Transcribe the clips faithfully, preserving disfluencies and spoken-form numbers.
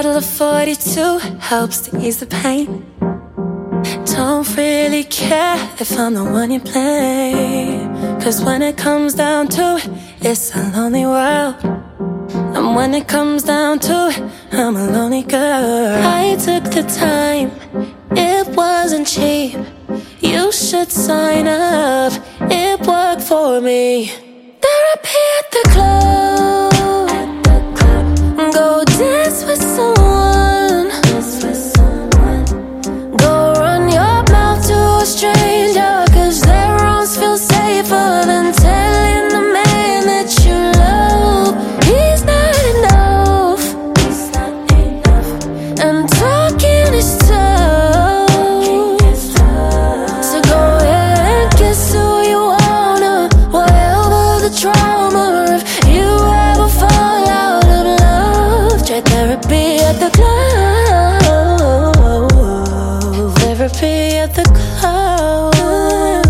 bottle of forty-two helps to ease the pain. Don't really care if I'm the one you play, 'cause when it comes down to it, it's a lonely world. And when it comes down to it, I'm a lonely girl. I took the time, it wasn't cheap. You should sign up, it worked for me. Therapy at the club, go dance with someone, go run your mouth to a stranger, 'cause their arms feel safer than telling the man that you love he's not enough, and talking is tough. So go ahead and kiss who you wanna, whatever the trauma. If you ever fall out of love, try therapy at the club. Therapy at the club.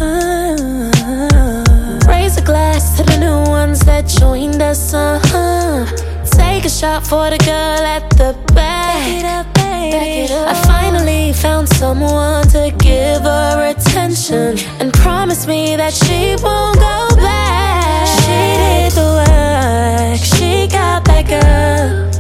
Raise a glass to the new ones that joined us, uh-huh. Take a shot for the girl at the back. Back it up, baby. I finally found someone to give her attention and promise me that she won't go back. She did the work, she got that girl.